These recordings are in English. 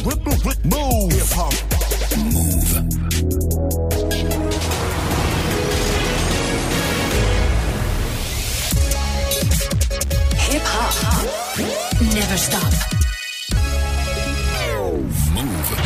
Move. Hip hop. Move. Hip hop. Never stop. Move.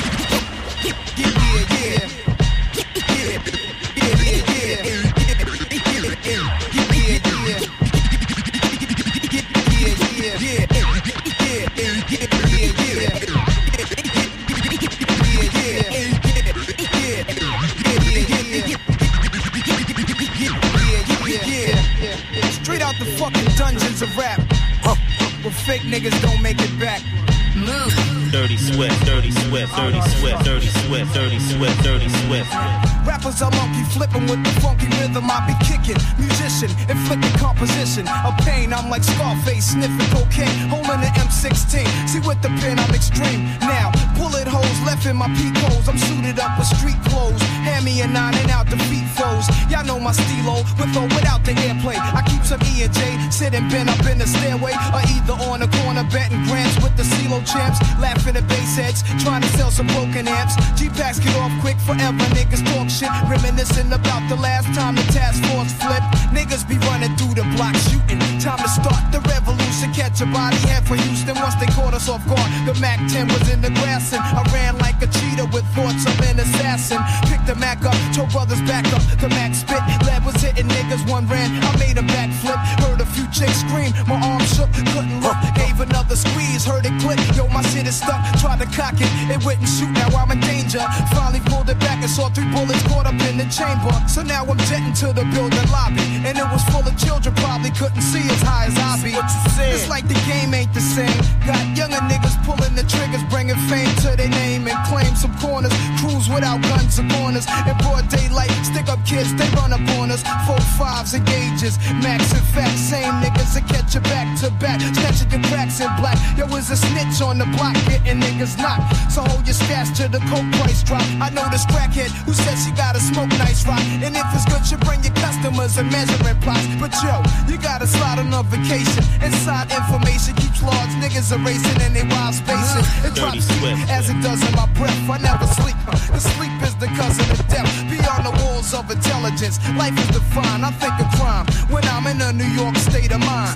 Straight out the fucking dungeons of rap. Where fake niggas don't make it back. Move. Dirty Swift, Dirty Swift, Dirty Swift, Dirty Swift, Dirty Swift, Dirty Swift. Rappers are monkey flipping with the funky rhythm I be kicking. Musician, inflicting composition of pain. I'm like Scarface, sniffing cocaine, holding an M16. See with the pen I'm extreme. Now, bullet holes left in my peak holes. I'm suited up with street clothes. Hand me a 9 and out defeat foes. Y'all know my stilo, with or without the airplay. I keep some E and J, sitting bent up in the stairway, or either on the corner betting grants with the CeeLo champs. Laughing at bass heads, trying to sell some broken amps. G-Packs get off quick forever, niggas talk shit. Reminiscing about the last time the task force flipped. Niggas be running through the block shooting. Time to start the revolution, catch a body head for Houston. Once they caught us off guard, the Mac 10 was in the grass and I ran like a cheetah with thoughts of an assassin. Picked the Mac up, told brothers back up. The Mac spit, lead was hitting niggas, one ran. I made a backflip, heard a few chicks scream. My arm shook, couldn't look. Gave another squeeze, heard it click. Yo, my shit is stuck, tried to cock it, it wouldn't shoot. Now I'm in danger. Finally pulled it back and saw 3 bullets caught up in the chamber. So now I'm jetting to the building lobby, and it was full of children, probably couldn't see as high as I be. It's like the game ain't the same. Got younger niggas pulling the triggers, bringing fame to their name and claim some corners. Crews without guns or corners. In broad daylight, stick up kids, they run up on us. 4-5s and gauges, max and fat. Same niggas that catch you back to back, snatching your cracks in black. Yo, is a snitch on the block, getting niggas knocked. So hold your stash till the coke price drop. I know this crackhead who says she gotta smoke nice rock, and if it's good, you bring your customers and measuring plots. But yo, you gotta slide on a vacation. Inside information keeps large niggas erasing and they wild spacing. It drops deep as it does in my breath. I never sleep. The sleep is the cousin of death. Beyond the walls of intelligence, life is defined. I think of crime when I'm in a New York state of mind.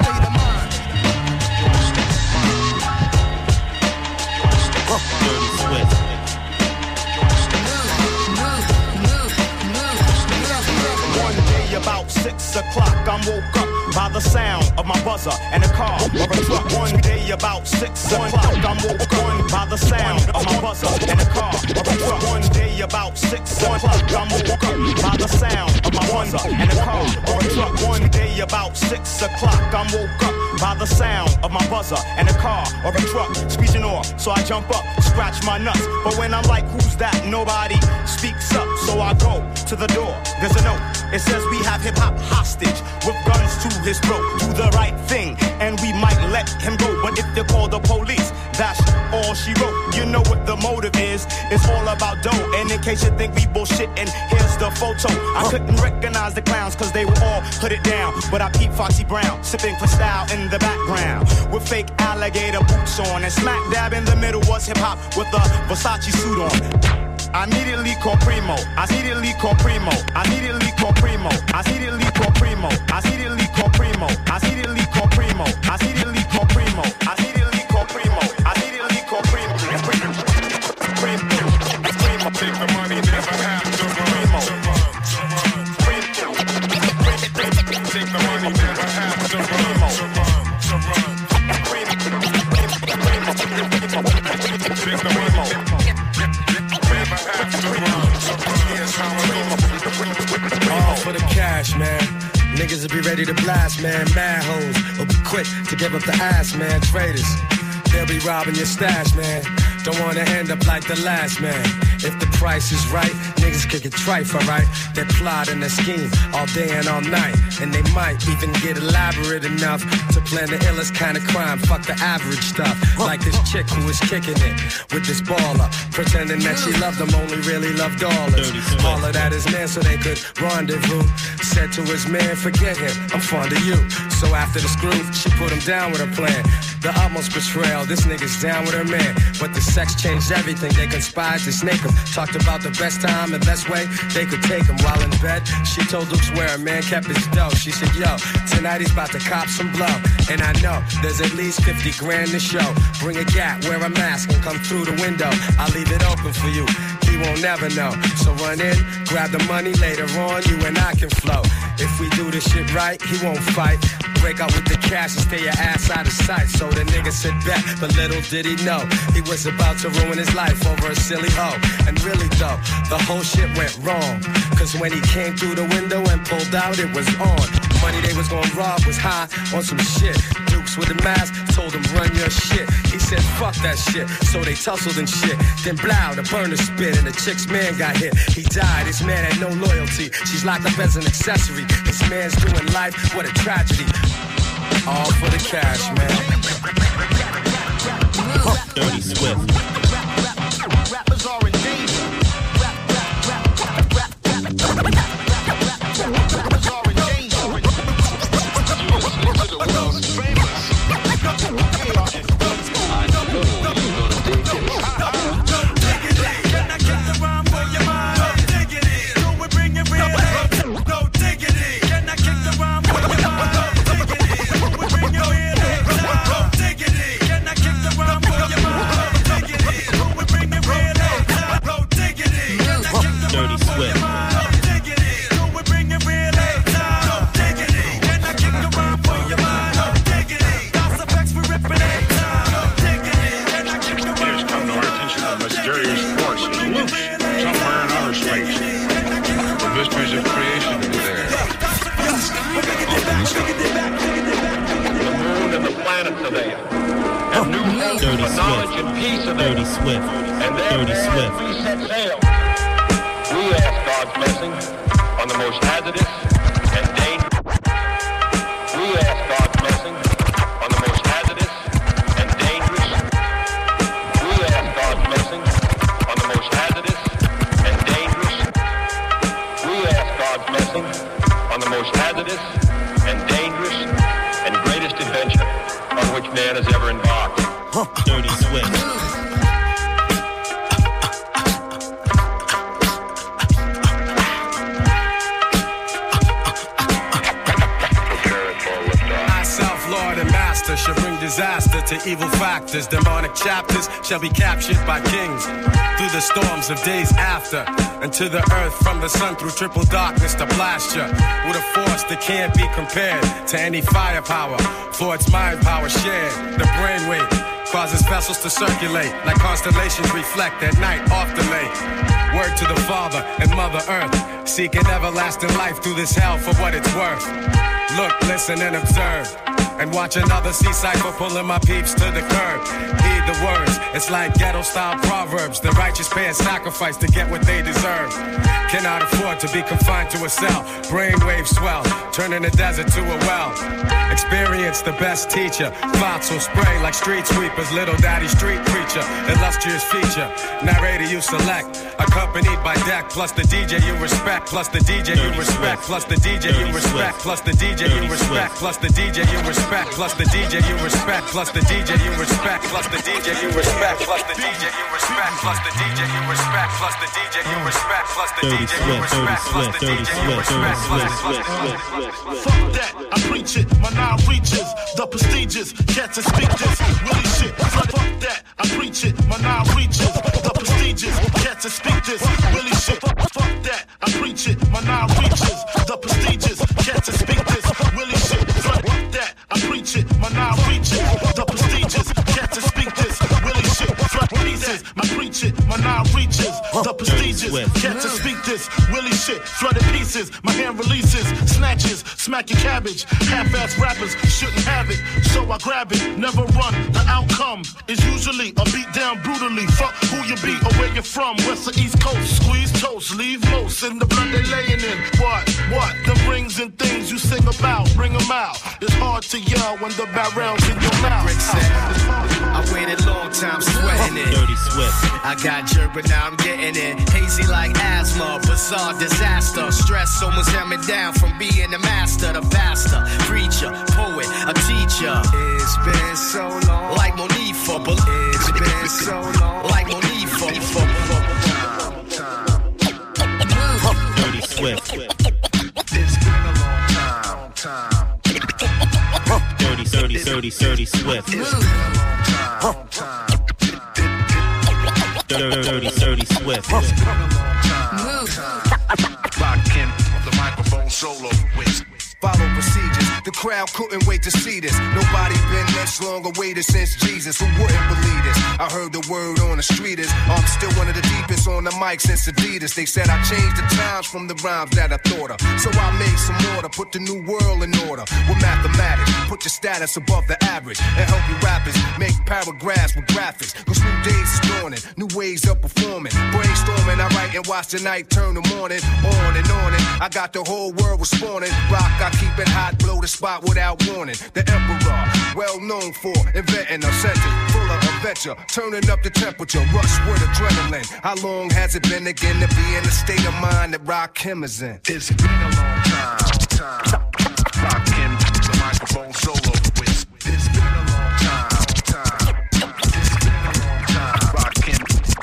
Dirty Swift. One day about 6 o'clock, I woke up by the sound of my buzzer and a car or a truck. One day about 6 o'clock, I woke up by the sound of my buzzer and a car or a truck. One day about 6 o'clock, I woke up by the sound of my buzzer and a car or a truck. One day about 6 o'clock, I woke up by the sound of my buzzer and a car or a truck. Screeching off, so I jump up, scratch my nuts. But when I'm like, who's that? Nobody speaks up, so I go to the door. There's a note. It says we have hip-hop hostage with guns to his throat. Do the right thing, and we might let him go. But if they call the police, that's all she wrote. You know what the motive is. It's all about dough. And in case you think we bullshit, and here's the photo. I couldn't recognize the clowns, cause they were all hooded down. But I peeped Foxy Brown, sipping for style in the background, with fake alligator boots on. And smack dab in the middle was hip-hop with a Versace suit on. I immediately call Primo. I immediately call Primo. I immediately call Primo. I immediately call Primo. I immediately call Primo. I immediately call Primo. I immediately call Primo. I immediately call Primo. I immediately call Primo. Primo. Take the money, never have to run. Take the money, never have to run. Take the money. All for the cash, man. Niggas will be ready to blast, man. Mad hoes will be quick to give up the ass, man. Traders, they'll be robbing your stash, man. Don't wanna end up like the last man. If the price is right, niggas kick it trife, alright? They plot and they scheme all day and all night. And they might even get elaborate enough to plan the illest kind of crime. Fuck the average stuff. Like this chick who was kicking it with this baller, pretending that she loved him, only really loved dollars. All of that is meant so they could rendezvous. Said to his man, forget him, I'm fond of you. So after the screw, she put him down with a plan. The utmost betrayal, yo, this nigga's down with her man. But the sex changed everything. They conspired to snake him. Talked about the best time, the best way they could take him. While in bed, she told Luke's where a man kept his dough. She said, yo, tonight he's about to cop some blow. And I know there's at least 50 grand to show. Bring a gat, wear a mask, and come through the window. I'll leave it open for you. He won't never know. So run in, grab the money, later on you and I can flow. If we do this shit right, he won't fight. Break out with the cash and stay your ass out of sight. So the nigga said bet, but little did he know he was about to ruin his life over a silly hoe. And really though, the whole shit went wrong. Cause when he came through the window and pulled out, it was on. Money they was gonna rob was high on some shit. Dukes with the mask told him run your shit. He said fuck that shit, so they tussled and shit. Then blow, the burner spit and the chick's man got hit. He died, his man had no loyalty. She's locked up as an accessory. His man's doing life, what a tragedy. All for the cash, man. Dirty Swift. Rappers are in danger. Rappers are in danger. The world's famous. I know you're gonna dig it. Don't dig it in. Can I get the rhyme for your mind? Don't dig it in. Do we bring it real? Don't dig it in. Can I kick the rhyme for your mind? Don't dig it in. Do we bring it real? Don't dig it in. Can I kick the rhyme for your mind? Don't dig it in. Do we bring it real? Don't dig it in. Can I kick the rhyme for your mind? Don't dig it in. Do we bring it real? Don't dig it in. Can I kick the rhyme for your mind? Don't dig it in. That's the facts we ripping it. Don't dig it in. Can I kick the rhyme? It has come to our attention that mysterious force is loose somewhere in outer space. The mysteries of creation are there. The moon and the planets are there. And new hope for knowledge and peace are there. Dirty Swift. And Dirty therefore, Swift. we set sail. We ask God's blessing on the most hazardous and dangerous. We ask God's blessing on the most hazardous and dangerous. We ask God's blessing on the most hazardous and dangerous. We ask God's blessing on the most hazardous and dangerous and greatest adventure on which man has ever embarked. Dirty Swift. Lord and master shall bring disaster to evil factors. Demonic chapters shall be captured by kings through the storms of days after, and to the earth from the sun through triple darkness to blast you with a force that can't be compared to any firepower, for its mind power shared. The brainwave causes vessels to circulate like constellations reflect at night off the lake. Word to the Father and Mother Earth, seeking everlasting life through this hell for what it's worth. Look, listen, and observe, and watch another sea cycle pulling my peeps to the curb. Heed the words, it's like ghetto-style proverbs. The righteous pay a sacrifice to get what they deserve. Cannot afford to be confined to a cell. Brainwaves swell, turning the desert to a well. Experience the best teacher. Thoughts will spray like street sweepers. Little daddy street preacher, illustrious feature. Narrator you select, accompanied by deck, plus the DJ you respect, plus the DJ you respect, plus the DJ you respect, plus the DJ you respect, plus the DJ you respect, plus the DJ you respect, plus the DJ you respect, plus the DJ you respect, plus the DJ you respect, plus the DJ you respect, plus the DJ you respect, plus the DJ you respect, plus the DJ you respect, Fuck that, I preach it, my now reaches the prestigious, cats and speak this, really shit. Fuck that, I preach it, my now reaches the prestigious, cats and speak this, really shit. Fuck that, I preach it, my now reaches the prestigious, cats and speak this, really shit. Fuck that, I preach it, my now reaches the prestigious, cats and speak this, really shit. Fuck pieces, my preach it, my now reaches the prestigious, cats and speak this, really shit. Flooded pieces, my hand releases, snatches, smack your cabbage. Half-ass rappers shouldn't have it, so I grab it, never run. The outcome is usually a beat down brutally. Fuck who you be or where you're from, west or east coast. Squeeze toast, leave most in the blood they laying in. What? The rings and things you sing about, bring them out. It's hard to yell when the barrel's in your mouth. Rick said, I waited a long time sweating it. Dirty Swift. I got jerk, but now I'm getting it. Hazy like asthma, bizarre disaster. Stress almost held me down from being the master, the pastor, preacher, poet, a teacher. It's been so long, like Monifa, but it's been so long, like Monifa. Dirty Swift. It's been a long time. Dirty Swift. Dirty Swift. Rockin' the microphone solo with. Follow procedures. The crowd couldn't wait to see this. Nobody been much longer waited since Jesus. Who wouldn't believe this? I heard the word on the street is I'm still one of the deepest on the mic since Adidas. They said I changed the times from the rhymes that I thought of. So I made some order, put the new world in order. With mathematics, put your status above the average. And help you rappers make paragraphs with graphics. Cause new days is dawning, new ways of performing. Brainstorming, I write and watch the night turn the morning. On and on and I got the whole world responding. Rock, I keep it hot, blow the spot without warning. The emperor, well known for inventing a sentence full of adventure, turning up the temperature, rush with adrenaline. How long has it been again to be in the state of mind that Rakim is in? It's been a long time. Rockin' the microphone solo with. It's been a long time. It's been a long time. Rockin'.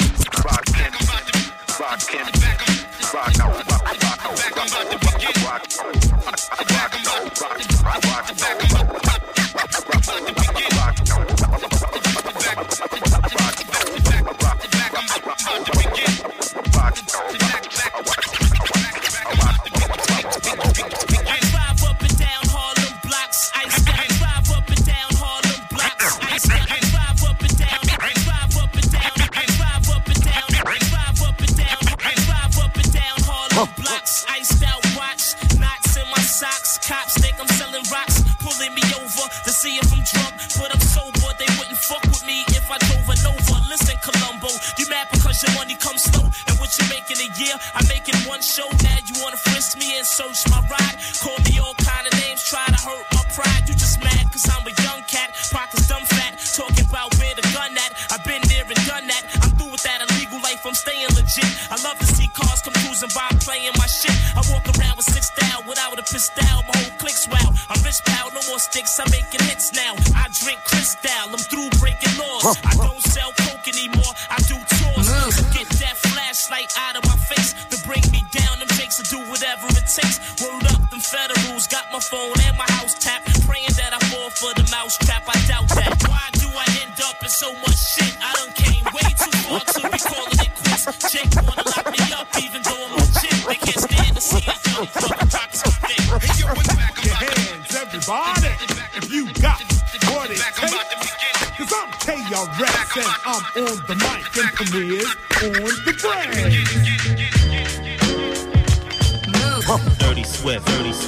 Dirty Swift.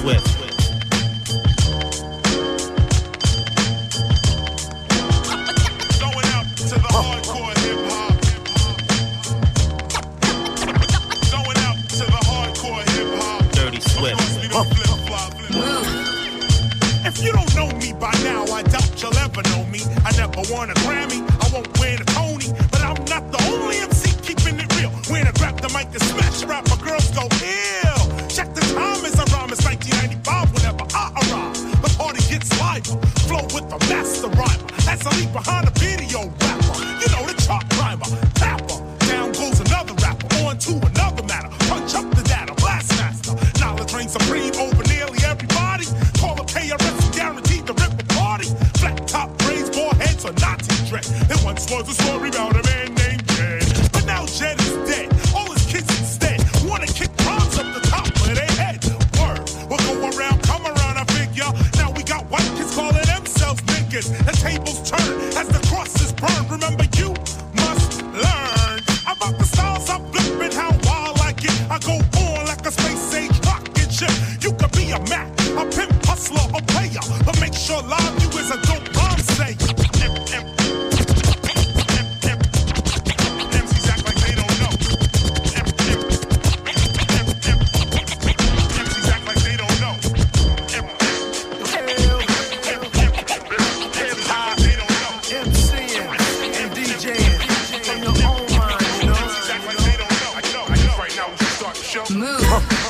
Going out to the hardcore hip hop. Going out to the hardcore hip hop. Dirty Swift. If you don't know me by now, I doubt you'll ever know me. I never won a Grammy, I won't win a Tony, but I'm not the only MC keeping it real. When I grab the mic and smash rap, my girls go ill. Check the time as I rhyme, it's 1995 whenever I arrive. The party gets liver, flow with the master rhymer. As I leave behind a video rapper, you know the chart climber, tapper. Down goes another rapper, on to another matter. Punch up the data, blast master. Knowledge reigns supreme over nearly everybody. Call up KRS, guaranteed to rip a party. Flat top braids, bald heads, or Nazi dress. It once was a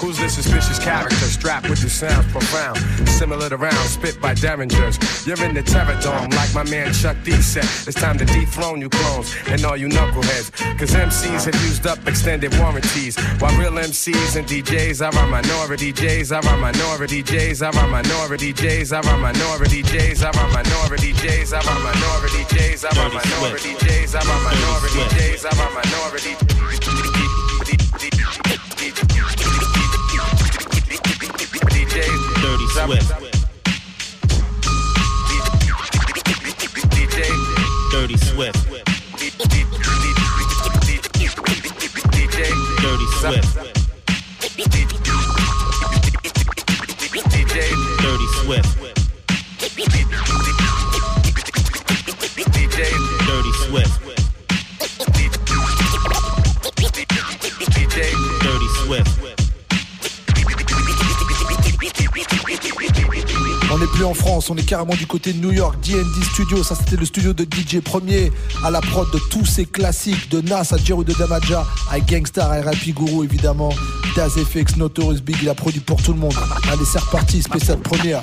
Who's this suspicious character strapped with the sounds profound? Similar to rounds spit by derringers. You're in the terror dome like my man Chuck D said. It's time to dethrone you clones and all you knuckleheads. Cause MCs have used up extended warranties, while real MCs and DJs are our minority DJs, are our minority DJs, are our minority DJs, are our minority DJs, are our minority DJs, are our minority DJs, are our minority DJs, are our minority DJs, are our minority Dirty Swift. Dirty Swift. Dirty Swift. Dirty Swift. Dirty Swift. Dirty Swift. On n'est plus en France, on est carrément du côté de New York. D&D Studio, ça c'était le studio de DJ Premier, à la prod de tous ces classiques, de Nas à Jeru de Damaja, à Gangstar, à R.I.P. Guru évidemment, Daz FX, Notorious Big, il a produit pour tout le monde. Allez, c'est reparti, spécial première.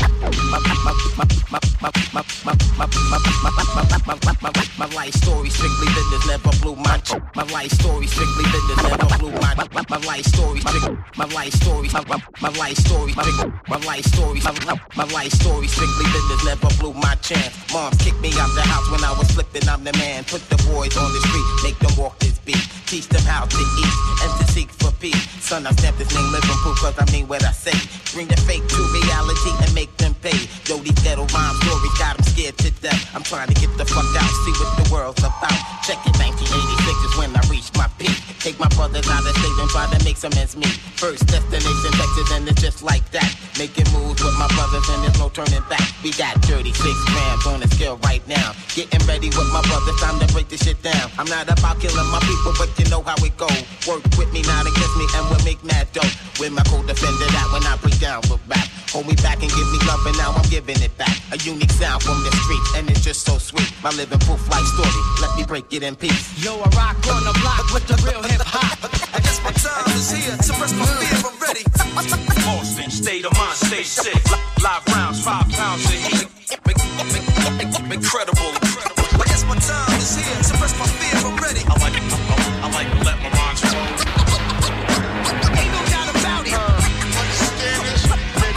My life story strictly business, never blew my. My life story strictly business, never blew my. My life story, my life story, my life story, my life story, my life story strictly business, never blew my chance. Mom kicked me out the house when I was slipping. I'm the man. Put the boys on the street, make them walk this beat. Teach them how to eat and to seek for peace. Son, I stamped this name living proof, cause I mean what I say. Bring the fake to reality and make them pay. Yo, these ghetto rhyme stories got them scared to death. I'm trying to get the fuck out, see what the world's about. Check it, 1986 is when I reached my peak. Take my brothers out of state and try to make some ends meet. First destination Texas and it's just like that. Making moves with my brothers and there's no turning back. We got 36 grams on the scale right now. Getting ready with my brothers, time to break this shit down. I'm not about killing my people, but you know how it go. Work with me, not against me, and we'll make mad dope. With my co-defender that when I break down, look back. Hold me back and give me love, and now I'm giving it back. A unique sound from the streets, and it's just so sweet. My living proof life story, let me break it in peace. Yo, I rock on the block with the real hip-hop. I guess my time is here, suppress my fear, I'm ready. Austin, state of mind, stay sick. Live rounds, 5 pounds of heat. Incredible. I guess my time is here, suppress my fear, I'm ready. I like to let my rhymes roll. Ain't no doubt about it. Understand this,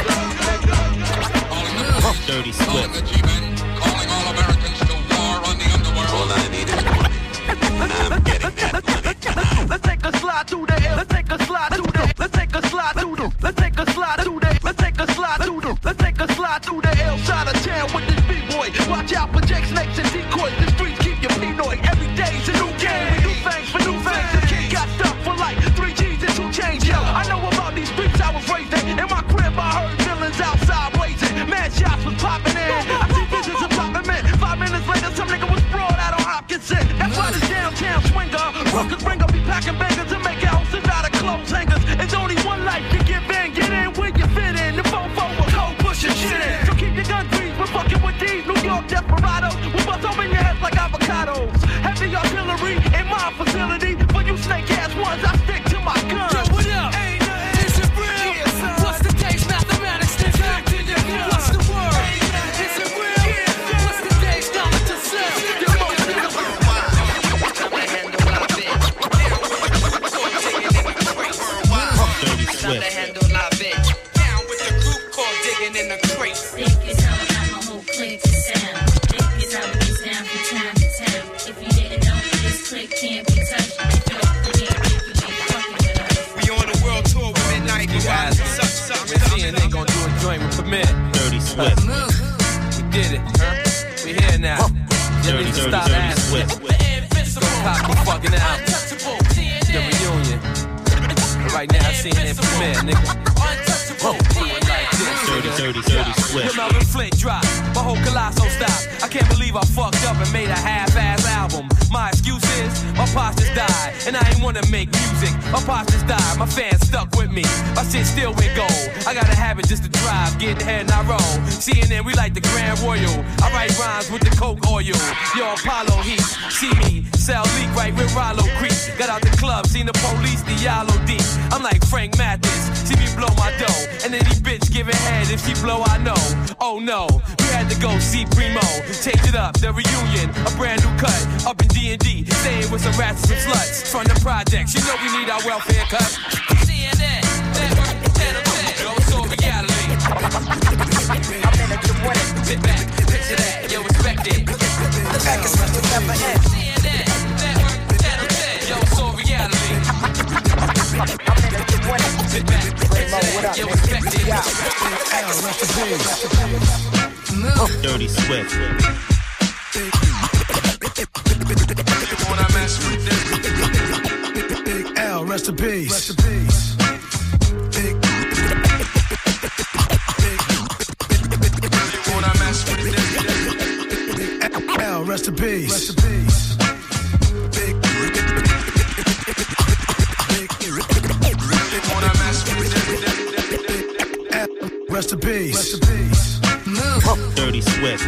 nigga. Dirty Swift. Calling all Americans to war on the underworld. All I need is money. And I'm getting that money tonight. Let's take a slide through the air. Let's take a slide through the. Let's take a slide through the. Let's take a slide through the. Let's take a slide through the. Let's take a slide through the L side of town with this B-boy. Watch out for Jake snakes and decoys. The streets keep you Pinoy. Every day's a new game. We do things for new things. The kid got stuck for like 3 G's and 2 chains. Yo, I know about these streets I was raised in. In my crib I heard villains outside blazing. Mad shots was popping in. I see visions of popping men. 5 minutes later some nigga was sprawled out on Hopkinson. That's why this downtown swinger. Rockers bring up, be packing bangers and make houses out of clothes hangers. It's only one life to give in. Get in when you fit in. The fofo will cold pushing shit in. So keep your gun greased. We're fucking with these New York desperados. We bust open your heads like avocados. Heavy artillery in my facility. For you snake ass ones, I stick to my gun. Yo, what up? Is it real? What's the day's mathematics? What's the word? Is it real? What's the day's dollar to sell? Dirty Swift. Down with the group called Digging in the Crate. Sick is how I got my whole clique to sound. Thick is how it gets down from town to town. If you didn't know, this clique can't be touched. We on the world tour with Midnight Garage. Seeing they gon' do a joint with Premier. Dirty Swift. We did it, huh? We here now. Dirty Swift. Copy fucking out. The reunion. Right now, seeing it Premier, nigga. Dirty Swift. Your Melvin Flint drop, my whole colossal stop. I can't believe I fucked up and made a half-ass album. My excuse is, my pops just died, and I ain't wanna make music. My pops just died, my fans stuck with me. My shit still went gold. I got a habit just to drive, get ahead and I roll. CNN, we like the Grand Royal. I write rhymes with the Coke oil. Yo, Apollo heat, see me, sell leak right with Rollo Creek. Got out the club, seen the police, the yellow D. I'm like Frank Mathis, see me blow my dough. And any bitch giving head, if she blow, I know. Oh no, we had to go see Primo. Change it up, the reunion, a brand new cut. Up in D&D, staying with some rats and some sluts. From the projects, you know we need our welfare cut. CNN, network, channel 10. Yo, so reality. I'm in a good way. Sit back, picture that, yo, respect it. The back is what will never end. CNN, network, channel 10. Yo, so reality. I'm in a good way. Sit back, picture that, yo, respect it. Dirty Swift. Wanna mess with this? Big L, rest in peace. Rest in peace. Wanna mess with this? Big L, rest in peace. Rest in peace. Wanna mess with this? Rest in peace. Rest in peace. Dirty Swift.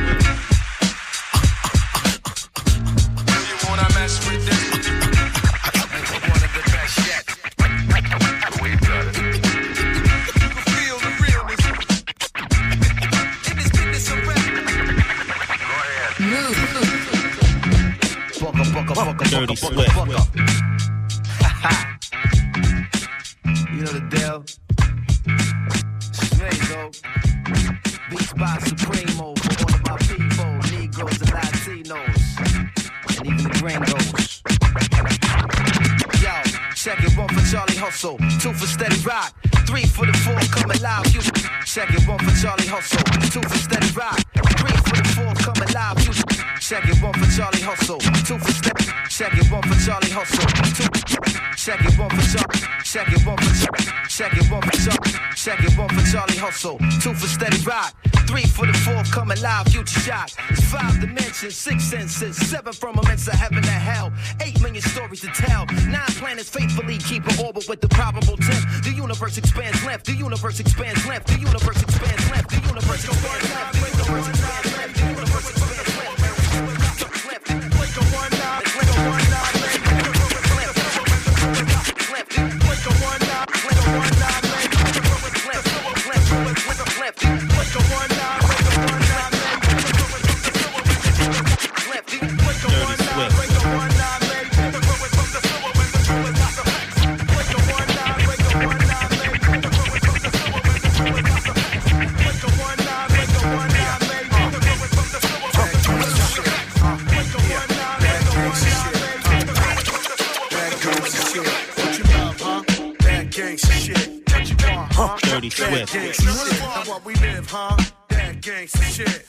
Wanna mess with this? One of the best yet. We got it. You can feel the realness. In this business of rap. Go ahead. Dirty Swift. You know the deal. Smazo. Beats by Supremo for all of my people, Negroes and Latinos, and even the gringos. Yo, check it, 1 for Charlie Hustle, 2 for Steady Rock, 3 for the 4 coming live. You check it, 1 for Charlie Hustle, 2 for Steady Rock, 3 for the 4 coming live. You check it, 1 for Charlie Hustle, 2 for Steady. Check it, 1 for Charlie Hustle, 2. Check it, 1 for Charlie. Check it, 1 for Charlie. Check it, 1 for Charlie. Check it, 1 for Charlie Hustle, 2 for Steady Rock, 3 for the 4 coming live. Future shock. It's 5 dimensions, 6 senses, 7 firmaments of heaven to hell, 8 million stories to tell. 9 planets faithfully keep an orbit with the probable 10. The universe expands length. The universe expands length. The universe expands length. The universe expands length. The universe expands length. The universe expands length. Dirty Swift. Now what we live, huh? That gangsta shit.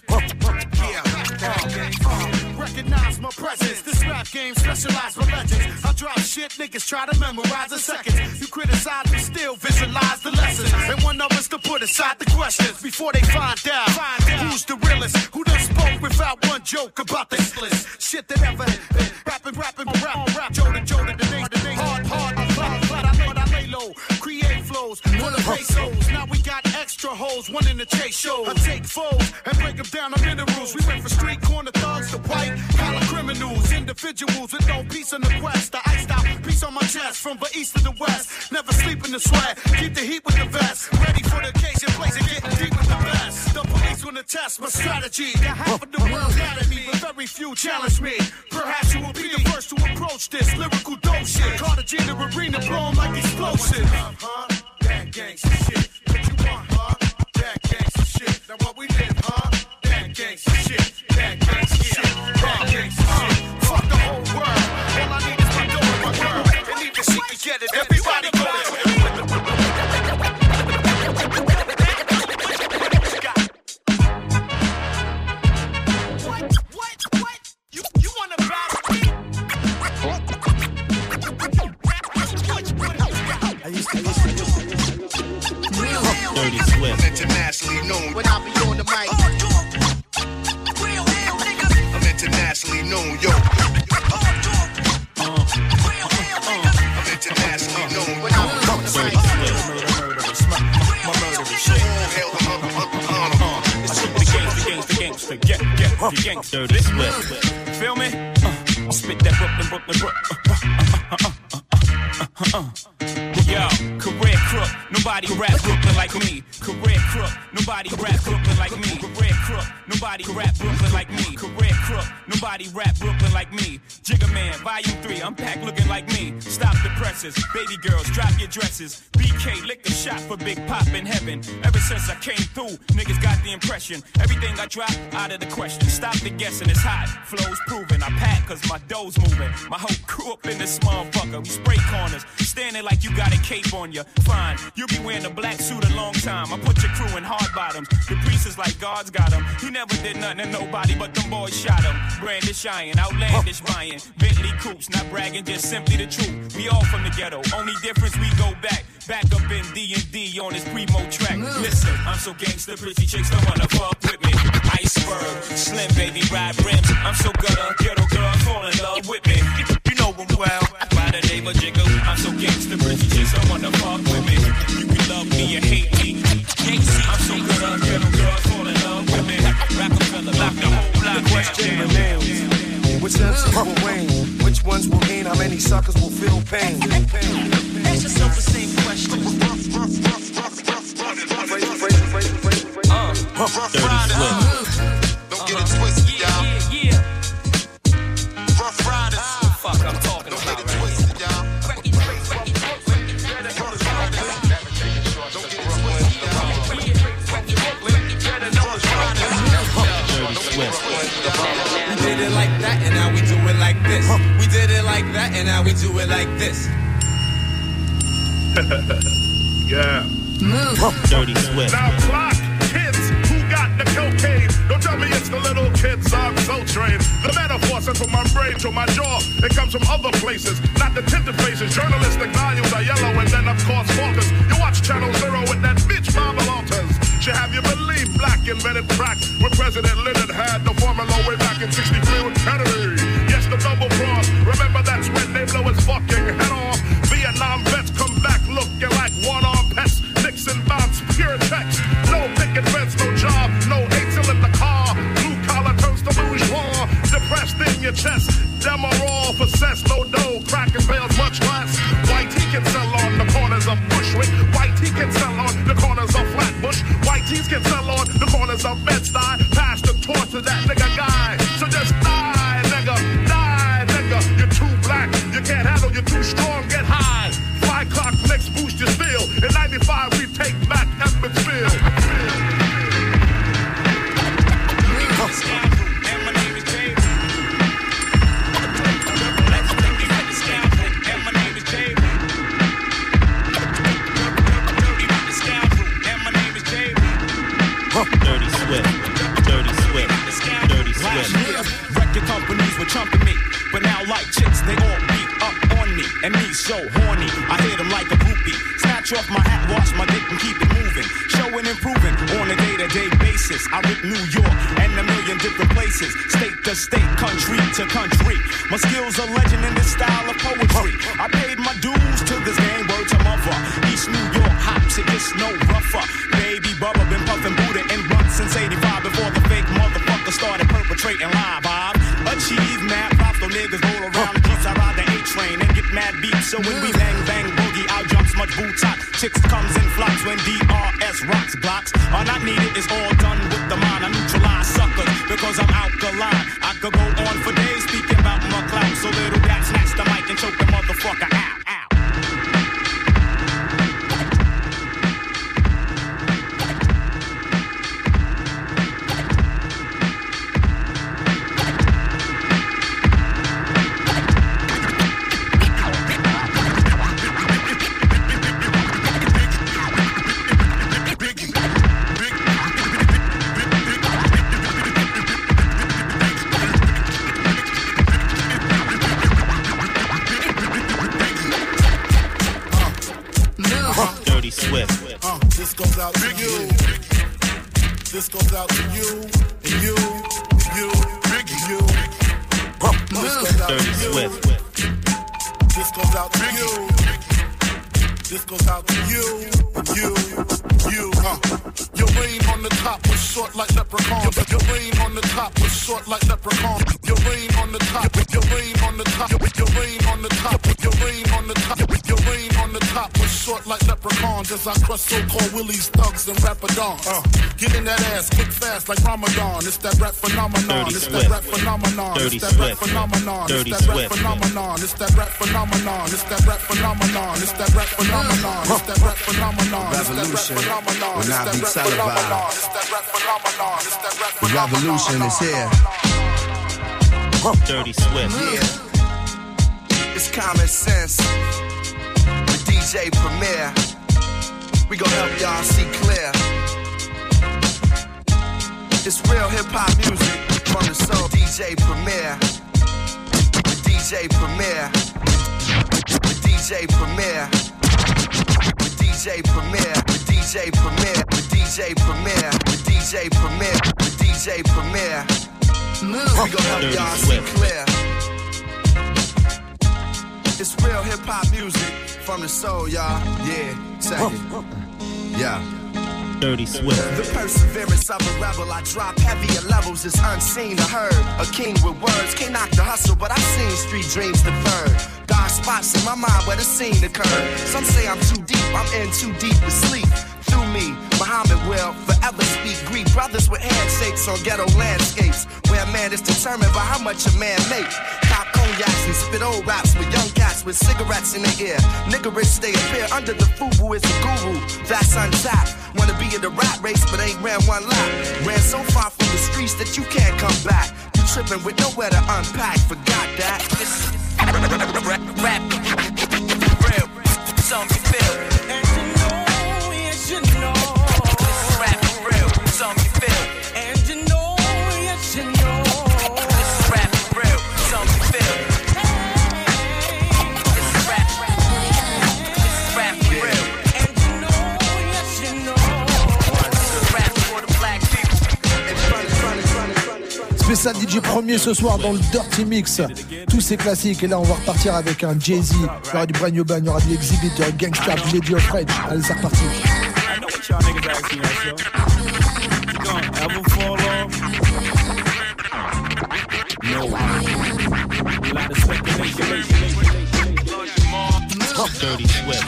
Recognize my presence. This rap game specialized for legends. I drop shit, niggas try to memorize in seconds. You criticize me, still visualize the lessons. And one of us to put aside the questions before they find out who's the realest. Who done spoke without one joke about this list. Shit that ever rapping, rap. Jordan, the name, hard, flat, I lay low. Create flows, full of pesos. Now we got extra hoes, one in the chase show. I take foes and break them down to minerals. We went from street corner thugs to white collar criminals. Individuals with no peace in the quest. The iced out piece on my chest from the east to the west. Never sleep in the sweat, keep the heat with the vest. Ready for the occasion, place and getting deep with the best. The police wanna test my strategy. Got half of the world mad at me, but very few challenge me. Perhaps you will be the first to approach this lyrical dope shit. Cartagena arena blown like explosive. That gangsta shit. What you want, huh? That gangsta shit. Now what we live, huh? That gangsta shit. That gangsta shit. That gangsta shit. Fuck the whole world. All I need is my dough and my girl. And even she can get it. Everybody go there. What? You wanna battle me? Dirty Swift. Internationally known. When I be on the mic. I'm internationally known, yo. I'm internationally known. When I be on the Dirty mic. Dirty Swift. Feel me? Spit that Brooklyn. Yo, career crook, nobody rap Brooklyn like me. Career crook, nobody rap Brooklyn like me. Career crook, nobody rap Brooklyn like me. Career crook, nobody rap Brooklyn like me. Jigga Man, Volume 3, I'm packed looking like me. Stop the presses, baby girls, drop your dresses. BK, lick a shot for Big Pop in heaven. Ever since I came through, niggas got the impression. Everything I drop, out of the question. Stop the guessing, it's hot, flow's proven. I pack cause my dough's moving. My whole crew up in this motherfucker. We spray corners, standing like you got a cape on you. Fine, you be wearing a black suit a long time. I put your crew in hard bottoms. The priest is like God's got him. He never did nothing to nobody, but them boys shot him. Brandish iron, outlandish buying. Bentley coupes, not bragging, just simply the truth. We all from the ghetto, only difference we go back. Back up in D&D on this primo track. Listen, I'm so gangster, pretty chicks don't wanna fuck with me. Iceberg, slim baby, ride rims. I'm so gutter, ghetto girl, fall in love with me. You know them well, by the name of Jiggle. I'm so gangster, pretty chicks don't wanna fuck with me. You can love me or hate me. I'm so gutter, ghetto girl, fall in love with me. Rockefeller, lock the whole block. The question remains, which MCs will reign? Which ones will gain? How many suckers will feel pain? Ask yourself the same question. Dirty Swift. Don't get it twisted, y'all. Rough Riders. Fuck, I'm talking about. Don't get it twisted, y'all. We did it like that, and now we do it like this. We did it like that, and now we do it like this. Yeah. Dirty Swift. Now clock, kids, who got the cocaine? Don't tell me it's the little kids I'm so trained. The metaphor sent from my brain to my jaw. It comes from other places, not the tinted faces. Journalistic values are yellow and then of course falters. You watch Channel Zero with that bitch Marvel Alters. Should have you believe black invented crack when President Lyndon had the formula way back in 63 with Kennedy. Yes, the double cross. Remember that's when they blow his fucking head off. Vietnam vets come back looking like one-armed pets. Nixon bombs, pure text. No picket fence, no job, no eight-cylinder car. Blue collar turns to bourgeois. Depressed in your chest. Them are all for cess, no dough. Cracking bales much less. White he can sell on the corners of Bushwick. White he can sell on the corners of Flatbush. White tees can sell on the corners of Bed-Stuy. Pass the torch to that nigga guy. So just die, nigga. Die, nigga. You're too black. You can't handle. You're too strong. Get high. 5 o'clock next boost your steel. In 95 we take back Edmondsville. Dirty Swift. Dirty Swift. Dirty Swift. Record companies were chumping me, but now like chicks, they all beat up on me. And me so horny, I hit them like a groupie. Snatch off my hat, wash my dick and keep it moving. Showing improving on a day-to-day basis. I rip New York and a million different places. State to state, country to country. My skills are legend in this style of poetry. I paid my dues to this game, word to mother. East New York hops, it gets no rougher. Baby Bubba been puffin' Buddha and blunt since 85. Before the fake motherfucker started perpetrating live. I've achieved mad props, though niggas roll around the jeeps. I ride the A-train and get mad beats. So when we bang bang boogie, I'll jump smudge boots hot. Chicks comes in flocks when DRS rocks blocks. Are not needed, it's all done with the mind. I neutralize suckers because I'm alkaline. I could go on for days speaking about my clout. So little gap snatch the mic and choke the motherfucker out. This goes out to you. This goes out to you, and you, and you, and you. This goes out to you. This goes out to you. This goes out to you, and you, you. Your reign on the top was short like leprechaun. Your reign on the top was short like leprechaun. Your reign on the top. Your reign on the top. Your reign on the top. Your reign on the top. Your reign rhymes as I crush so-called willies, thugs, and rapadons. Get in that ass quick, fast like Ramadan. It's that rap phenomenon. It's that rap phenomenon. It's that rap phenomenon. It's that rap phenomenon. It's that rap phenomenon. It's that rap phenomenon. It's that rap phenomenon. It's that rap phenomenon. Revolution will not be televised. The revolution is here. Dirty Swift. Yeah. It's common sense. The DJ Premier. We gon' help y'all see clear. It's real hip-hop music from the soul. DJ Premier. The DJ Premier. The DJ Premier. The DJ Premier. The DJ Premier. The DJ Premier. The DJ Premier. The DJ Premier. We gon' help y'all see clear. It's real hip-hop music from the soul, y'all. Yeah, second. Yeah. Dirty Swift. The perseverance of a rebel, I drop heavier levels, it's unseen or heard. A king with words, can't knock the hustle, but I've seen street dreams deferred. Dark spots in my mind where the scene occurred. Some say I'm too deep, I'm in too deep to sleep. Through me, Muhammad will forever speak. Greet brothers with handshakes on ghetto landscapes, where a man is determined by how much a man makes. Pop cognacs and spit old raps with young cats with cigarettes in their ear. Niggerish they appear under the FUBU is a guru. That's untapped. Wanna be in the rat race, but ain't ran one lap. Ran so far from the streets that you can't come back. You tripping with nowhere to unpack. Forgot that. Rap, real, something you feel. And you know, yes you know. This is rap for real, something you feel. And you know, yes you know. This is rap for real, something you feel. This is rap for real. And you know, yes you know. This is rap for the black people. Spécial DJ Premier ce soir dans le Dirty Mix. Tous ces classiques. Et là, on va repartir avec un Jay-Z. Il y aura du Brand New Ban, il y aura du Exhibit, il y aura Gangsta, du Lady of Rage. Allez, c'est reparti. I know what y'all niggas asking that, yo. You gonna ever fall off? No. A lot of speculation. Dirty Swift.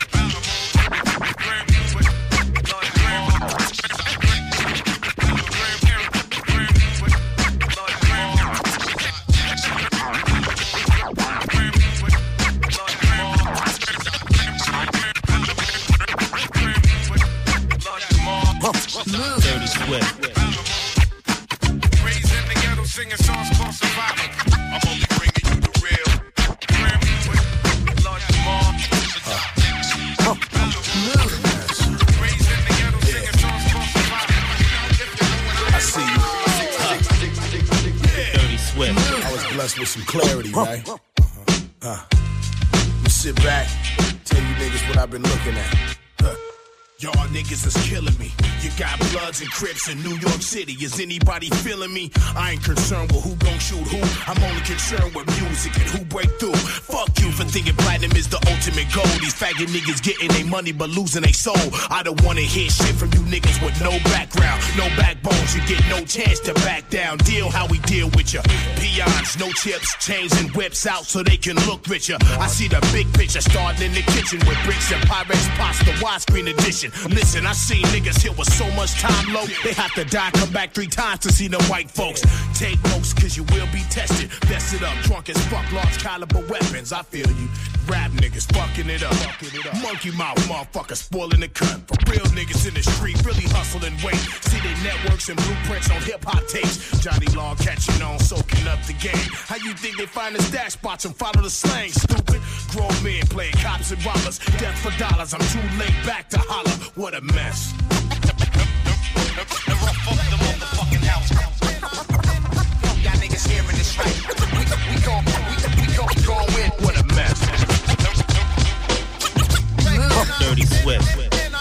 Dirty Swift. Raising the ghetto, singing songs called Survival. I'm only bringing you the real. Lord Jamal. Raising the ghetto, singing songs called Survival. I see you. Dirty Swift. I was blessed with some clarity, right? You sit back, tell you niggas what I've been looking at. Y'all niggas is killing me. You got Bloods and Crips in New York City. Is anybody feeling me? I ain't concerned with who gon' shoot who. I'm only concerned with music and who break through. Fuck you for thinking platinum is the ultimate goal. These faggot niggas getting their money but losing their soul. I don't wanna hear shit from you niggas with no background, no backbones. You get no chance to back down. Deal how we deal with ya. Peons, no chips, chains and whips out so they can look richer. I see the big picture starting in the kitchen with bricks and Pyrex pasta, widescreen edition. Listen, I seen niggas here with so much time low, they have to die, come back 3 times to see them white folks. Take notes, cause you will be tested. Best it up, drunk as fuck, large caliber weapons. I feel you. Rap niggas fucking it up. Monkey mouth motherfuckers spoiling the cut. For real niggas in the street, really hustle and wait. See their networks and blueprints on hip hop tapes. Johnny Law catching on, soaking up the game. How you think they find the stash spots and follow the slang, stupid? Grown men playing cops and robbers. Death for dollars, I'm too late back to holler. What a mess. Y'all niggas hearing this right. We gon' win. What a mess. Dirty Swift.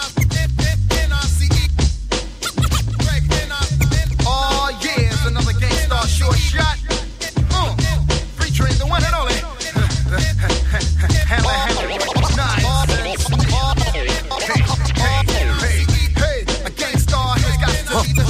Oh yeah, it's another Gangstar short shot. Featuring the one and only. Hey, a Gangstar has got to be the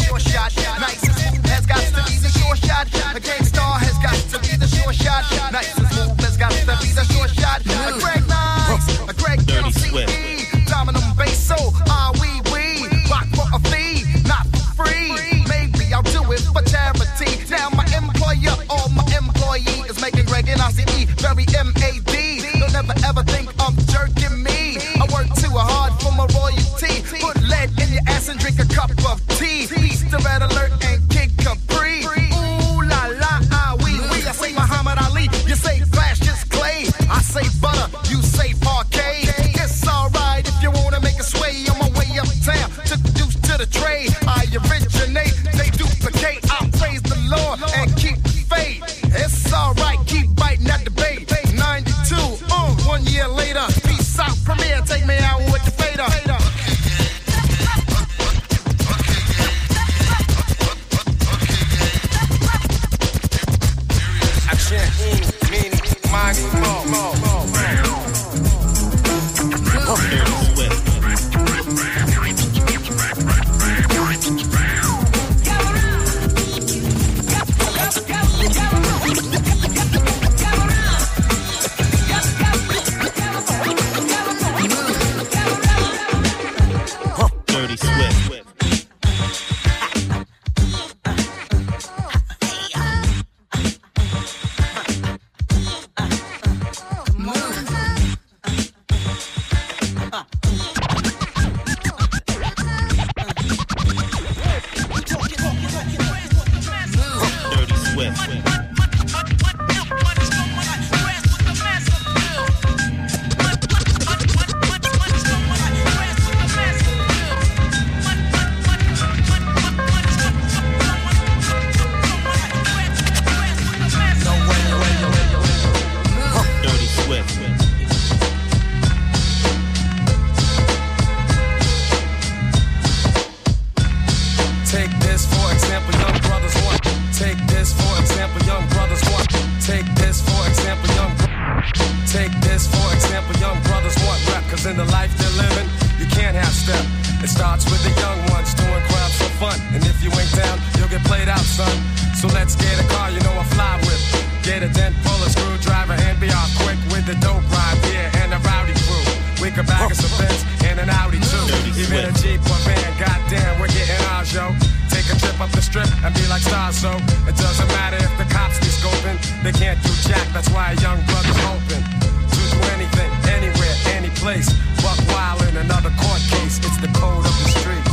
For example, young brothers want rep, cause in the life they're living, you can't have step. It starts with the young ones doing crimes for fun. And if you ain't down, you'll get played out, son. So let's get a car, you know I fly with. Get a dent, pull a screwdriver, and be off quick with the dope ride, yeah, and a rowdy crew. We could bag us a Benz and an Audi too. Even a Jeep or van, goddamn, we're getting ours, yo. Take a trip up the strip and be like stars, so it doesn't matter if the cops be scoping. They can't do jack, that's why a young brother's hoping to do anything, anywhere, any place. Buck wild in another court case, it's the code of the streets.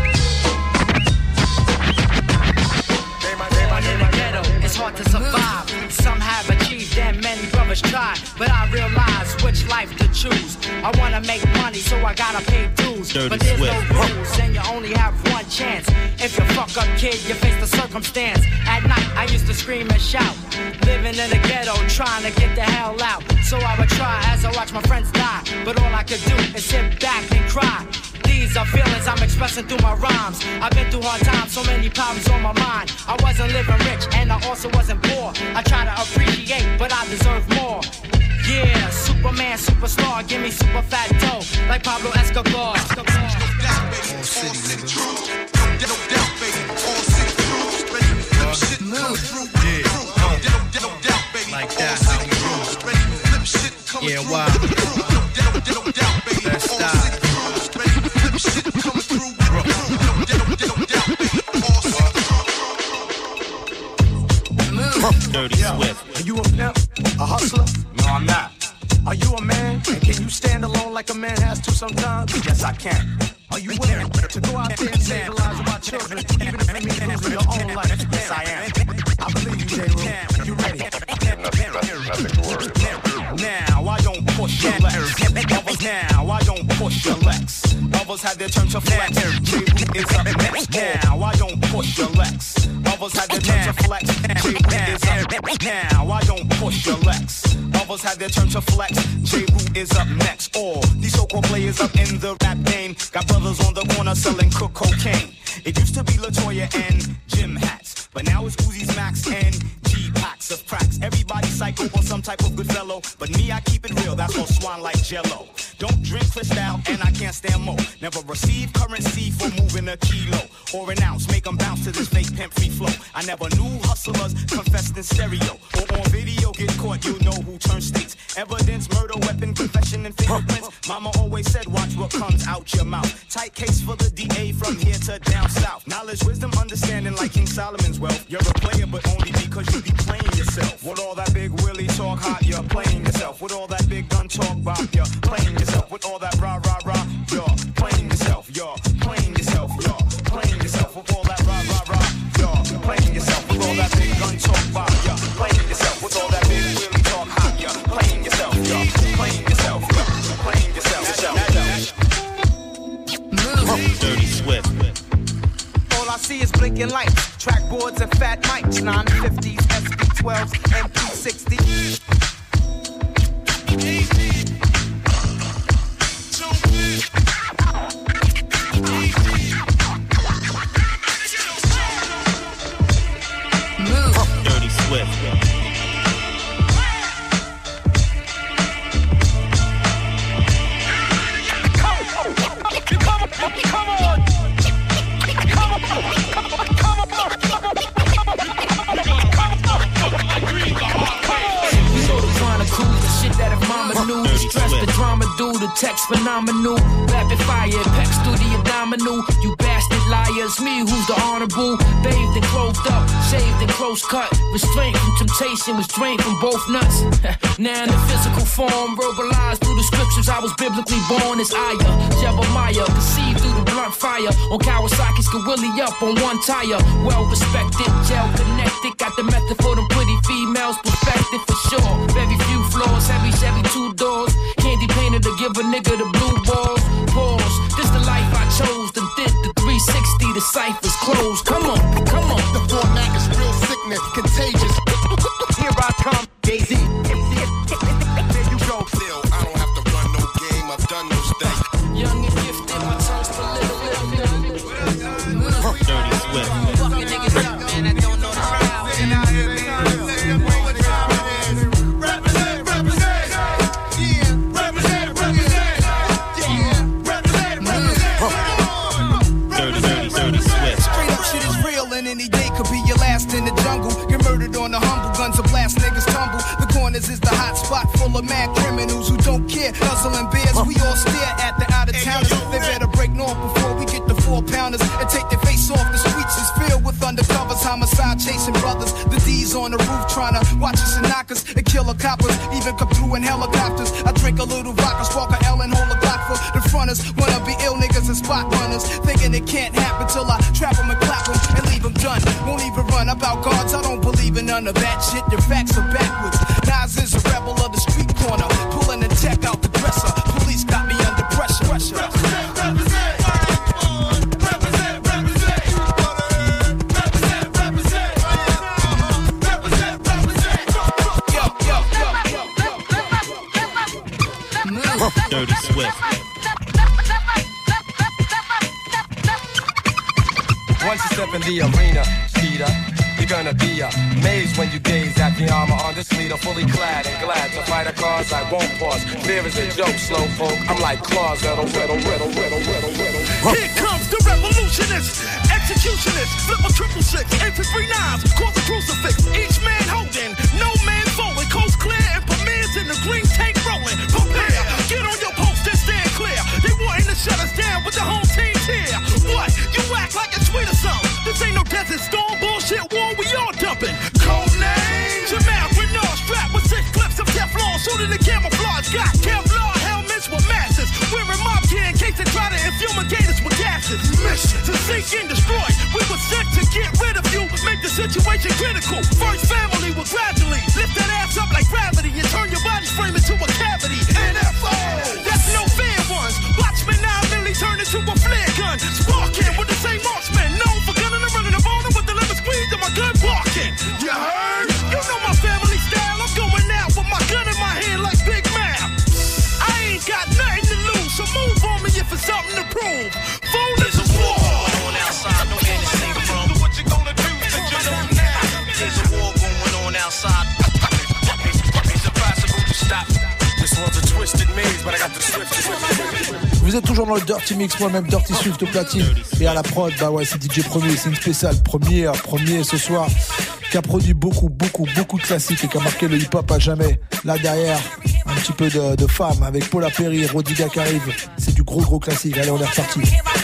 In the ghetto, it's hard to survive. Some have achieved and many brothers try, but I realize which life to choose. I wanna make money, so I gotta pay dues. But there's no rules, and you only have one chance. If you fuck up, kid, you face the circumstance. At night, I used to scream and shout, living in the ghetto, trying to get the hell out. So I would try as I watch my friends die, but all I could do is sit back and cry. These are feelings I'm expressing through my rhymes. I've been through hard times, so many problems on my mind. I wasn't living rich, and I also wasn't poor. I try to appreciate, but I deserve more. Yeah, Superman, superstar, give me super fat dough, like Pablo Escobar. All city, nigga. Like that, how we do. Yeah, wow. Let's stop. Dirty Swift. Are you a pimp? A hustler? No, I'm not. Are you a man? And can you stand alone like a man has to sometimes? Yes, I can. Are you willing to go out there and save the lives of our children, even if it means losing your own life? Yes, I am. I believe you, J-Roo. You ready? Nothing to worry about. Now I don't push your legs. Others now I don't push your legs. Others had their turn to flex. J-Roo is up next. Now I don't push your legs. Others had their turn to flex. J-Roo is up next. Now I don't push your legs. Others had their turn to flex. J-Roo is up next. All these so-called players up in the rap game got brothers on the corner selling cocaine. It used to be LaToya and Jim hats, but now it's Uzi's Max and G-packs of cracks. Everybody psycho on some type of good fellow, but me, I keep it real, that's all swan like Jello. Don't drink Cristal and I can't stand more. Never receive currency for moving a kilo or an ounce. Make them bounce to this fake pimp free flow. I never knew hustlers confessed in stereo or on video get caught, you know who turns states. Evidence, murder, weapon, confession, and fingerprints. Mama always said, watch what comes out your mouth. Tight case for the DA from here to down south. Knowledge, wisdom, understanding like King Solomon's wealth. You're a player, but only because you be playing yourself. With all that big Willie talk hot, you're playing yourself. With all that big gun talk bop, you're playing yourself. With all that rah rah rah, you're playing yourself. You're playing yourself. You're playing yourself. With all that rah rah rah, you're playing yourself. With all that big gun talk bop, you're playing yourself. With all that big Willie talk hot, you're playing yourself. You're playing yourself. You're playing yourself. Dirty Swift. All I see is blinking lights, track boards and fat mics, 950s, SP12s, MP60s. Dirty Swift. Stress the drama do, the text phenomenal. Rapid fire, pecs through the abdominal. You bastard liars, me who's the honorable. Bathed and clothed up, shaved and close cut. Restraint from temptation was drained from both nuts. Now in the physical form, verbalized through the scriptures. I was biblically born as Aya, Jebemiah, conceived through the blunt fire. On Kawasaki's could willy up on one tire. Well respected, gel connected. Got the method for them pretty females, perfected for sure. Very few flaws, heavy Chevy 2 doors. Candy painted to give a nigga the blue balls. Pause, this the life I chose. Then did the 360, the ciphers closed. Come on, come on. The format is real sickness, contagious. Here I come, Jay-Z. There you go. Still, I don't have to run no game. I've done those things. Young and gifted, my tongue's prolific. Dirty Swift. Fucking niggas up, man. I don't know the style. criminals who don't care. Nuzzling bears, we all stare at the out of towners. They better break north before we get the 4-pounders and take their face off. The streets is filled with undercovers, homicide chasing brothers. The D's on the roof trying to watch us and knock us and kill the coppers. Even come through in helicopters. I drink a little vodka, spark a L and hold a Glock for the fronters. Wanna be ill niggas and spot runners, thinking it can't happen till I trap them and clap them and leave them done. Won't even run about guards, I don't believe in none of that shit. Your facts are backwards. Nas is a rebel of the street corner, pulling the tech out the dresser. Police got me under pressure. Dirty Swift. Once you step in the arena, Peter, you're gonna be amazed when you gaze at the armor on this leader, fully clad and glad to fight a cause I won't pause. Fear is a joke, slow folk. I'm like claws, riddle. Here comes the revolutionist, executionist, flip a 666, aim for 3 knives, cause a crucifix. Each man holding, no man folding, coast clear and premieres in the green tank rolling. Prepare, get on your post and stand clear. They wanting to shut us down, but the whole team's here. What? You act like it's sweet or something. This ain't no desert storm bullshit war, we all dumping. Code name, Jamal Renault, strapped with 6 clips of Teflon, shooting the camouflage. Got Kevlar helmets with masses, wearing mob gear in case they try to infumigate us with gases. Mission to sink and destroy. We were sent to get rid of you, make the situation critical. First family will gradually lift that ass up like gravity and turn your body's frame into a cavity. NFO, that's no fair ones. Watchmen now merely turn into a flare gun. Sparking with the same marksman, known for gunning and running the border with the lemon squeeze and my gun barking. You heard? You know my family style. I'm going out with my gun in my hand like Big Mouth. I ain't got nothing to lose, so move on me if it's something to prove. Fool is a war. On outside, no man to save from. What you gonna do? That you know now. There's a war going on outside. It's impossible to stop. This one's a twisted maze, but I got the swift. Vous êtes toujours dans le Dirty Mix, moi-même Dirty Swift au platine. Et à la prod, bah ouais, c'est DJ Premier, c'est une spéciale premier ce soir, qui a produit beaucoup de classiques et qui a marqué le hip-hop à jamais. Là derrière, un petit peu de femmes avec Paula Perry, Rodiga qui arrive. C'est du gros classique. Allez, on est reparti.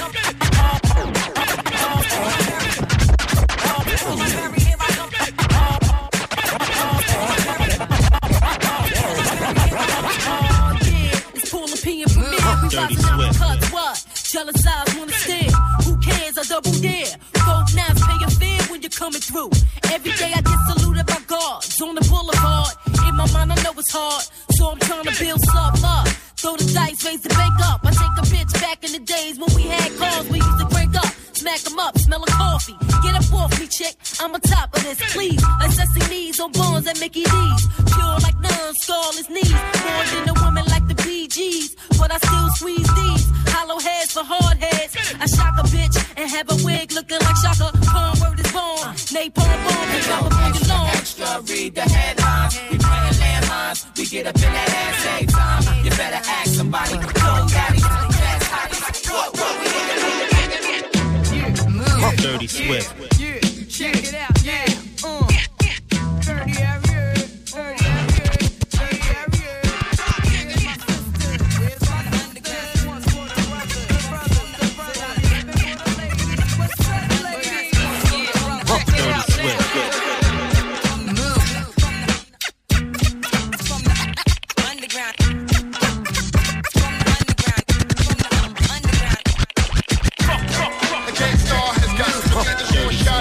Dirty Swift. What? Jealous eyes wanna stare. Who cares? I double dare. Go now, pay your fare when you're coming through. Every day I get saluted by guards on the boulevard. In my mind I know it's hard, so I'm trying to build something up. Throw the dice, raise the bank up. I take a bitch back in the days when we had cars we used to crank up. Smack them up, smell of coffee. Get up off me, chick. I'm on top of this, please. Assessing knees on bones at Mickey D's. Pure like none, scarless knees. More than a woman like the BGs. But I still squeeze these. Hollow heads for hard heads. I shock a bitch and have a wig looking like Shaka. Palm word is born. Napalm bomb and I'm bring it on. Extra, read the headlines. We playing landmines. We get up in that ass every time. You better ask somebody. Don't daddy. Fast hotties. What we in the Dirty Swift. Yeah, check it out, yeah. Dirty area, dirty area, dirty area. Dirty Swift. The Gangstar has got to get this one shot.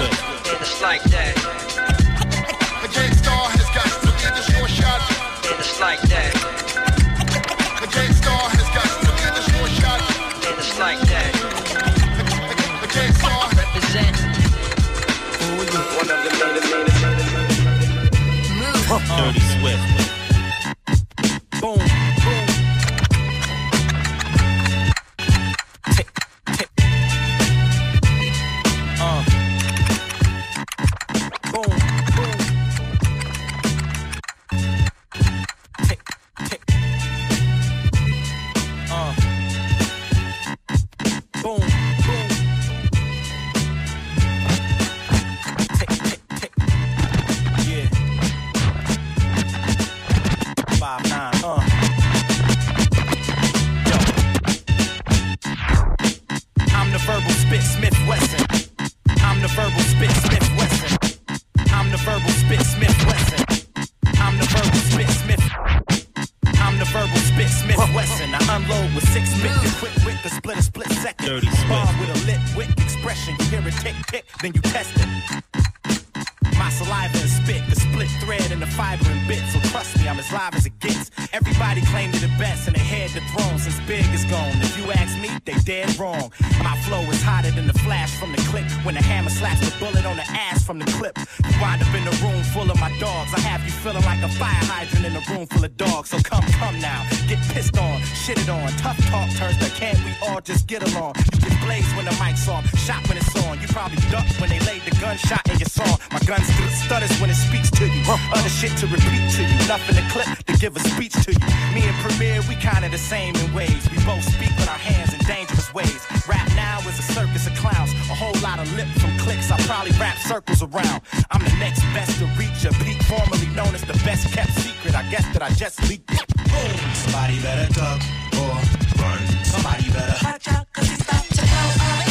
Wesson. I unload with 6 minutes. Quick wit, the split second. Dirty Spawn Swift. with a lit wit expression. You hear it tick, tick, then you test it. My saliva and spit, the split thread and the fiber and bits. So trust me, I'm as live as it gets. Everybody claimed it the best and they had the throne since Big is gone. If you ask me, they dead wrong. My flow is hotter than the flash from the click. When the hammer slaps the bullet on the ass from the clip. You wind up in a room full of my dogs. I have you feeling like a fire hydrant in a room full of dogs. So come now, get pissed on, shitted on. Tough talk turns to can't we all just get along? You get blazed when the mic's on, shot when it's on. You probably ducked when they laid the gunshot in your song. My gun stutters when it speaks to you. Other shit to repeat to you. Nothing to clip to give a speech to you. Me and Premier, we kinda the same in ways. We both speak with our hands in dangerous ways. Rap now is a circus of clowns. A whole lot of lip from clicks. I probably wrap circles around. I'm the next best to reach a peak, formerly known as the best kept secret. I guess that I just leaked. Boom. Somebody better duck or run. Somebody better watch out 'cause he's about to blow up.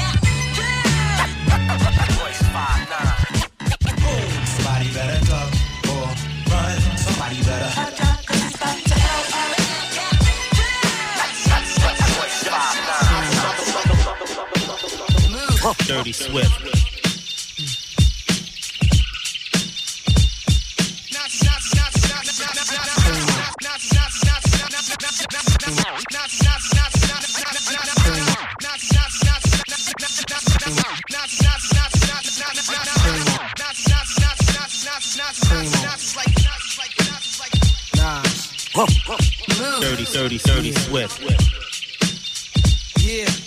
Voice 5'9". Boom. Somebody better duck or run. Somebody better watch out 'cause he's about to blow up. Dirty Swift. Dirty Swift. Yeah.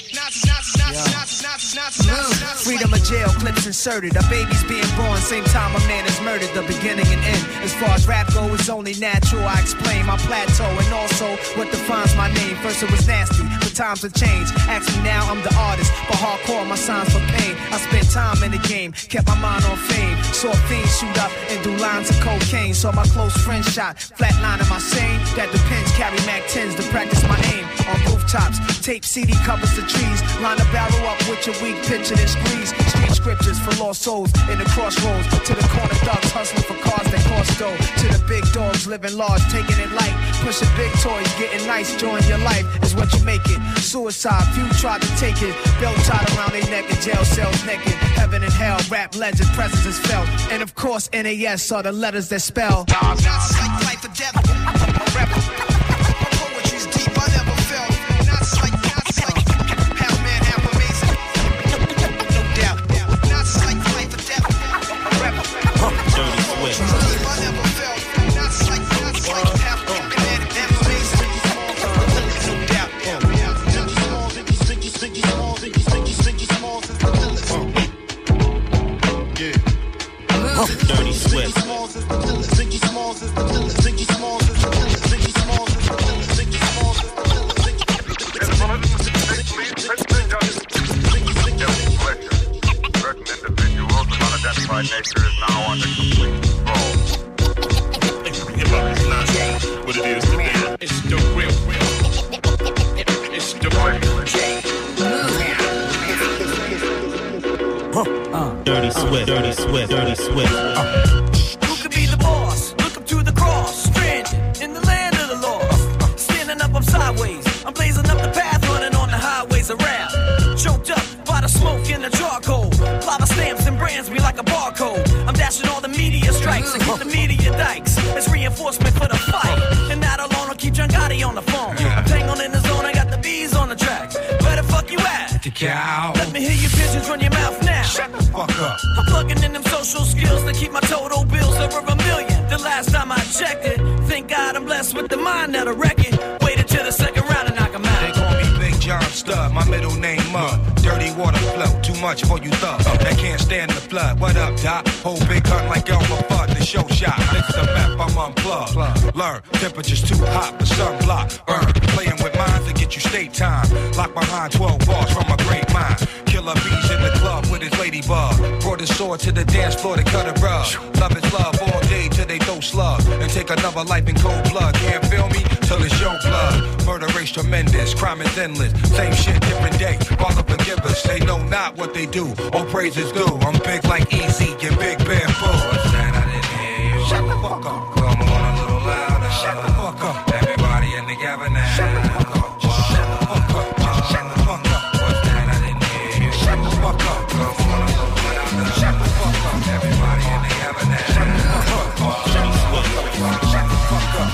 Freedom of jail, clips inserted. A baby's being born, same time a man is murdered. The beginning and end. As far as rap go, it's only natural. I explain my plateau and also what defines my name. First it was nasty, but times have changed. Ask me now, I'm the artist, but hardcore, my signs for pain. I spent time in the game, kept my mind on fame. Saw fiends shoot up and do lines of cocaine. Saw my close friend shot, flatline in my sane. That depends, carry Mac 10s to practice my aim. On rooftops, tape CD covers the trees. Line a barrel up with your weak picture and squeeze. Street scriptures for lost souls in the crossroads. To the corner thugs hustling for cars that cost dough. To the big dogs living large, taking it light. Pushing big toys, getting nice, join your life is what you make it. Suicide, few tried to take it. Belt tied around their neck in jail cells naked. Heaven and hell, rap legend, presence is felt. And of course, NAS are the letters that spell. Life or death, a rebel. My poetry's deep, I never felt. Not like half man, half amazing. No doubt. Not like life or death, a rebel. Dirty Swift. Deep, I never felt. Not like half man, half amazing. No doubt. Dirty Swift. Unidentified nature is now under complete control. Hip-hop is not what it is today. It's the real. It's the Dirty Swift. Dirty Swift. Dirty Swift. Who could be the boss? Look up to the cross, stranded in the land of the lost. Standing up, I'm sideways. I'm blazing up the path, running on the highways around. Choked up by the smoke and the charcoal. Lava stamps and brands me like a barcode. I'm dashing all the media strikes and keep the media dikes. It's reinforcement for the fight. And not alone, I'll keep John Gotti on the phone. I'm tangled in the zone, I got the bees on the track. Where the fuck you at? The cow. Let me hear your pigeons run your mouth now. Shut the fuck up. I'm plugging in them social skills to keep my total bills over $1 million. The last time I checked it, thank God I'm blessed with the mind that'll wreck it. Wait until the second round and knock 'em out. They call me Big John Stud, my middle name Mud. Dirty water flow, too much for you thug. That can't stand the flood. What up, Doc? Whole big gun like Elmer Fudd, the show shot. Mix the map, I'm unplugged. Learn, temperature's too hot, the sunblock. Burn, playing with minds to get you state time. Lock behind 12 bars from a great mind. Killer bees in the club with his ladybug. Brought his sword to the dance floor to cut a rug. Love is love all day till they throw slug. And take another life in cold blood. Can't feel me till it's your blood. Murder rate's tremendous, crime is endless. Same shit, different day. Father forgive us, they know not what they do. All praise is due. I'm big like Easy and Big Bamboo. What's that? I didn't hear you. Shut the fuck up. Come on a little louder. Shut the fuck up. Everybody in the ever now. Shut the fuck up. Shut the fuck up. Shut the fuck up. What's that I didn't hear you? Shut the fuck up. Come on, shut the fuck up. Everybody in the ever now. Shut the fuck up. Shut the fuck up. Shut the fuck up.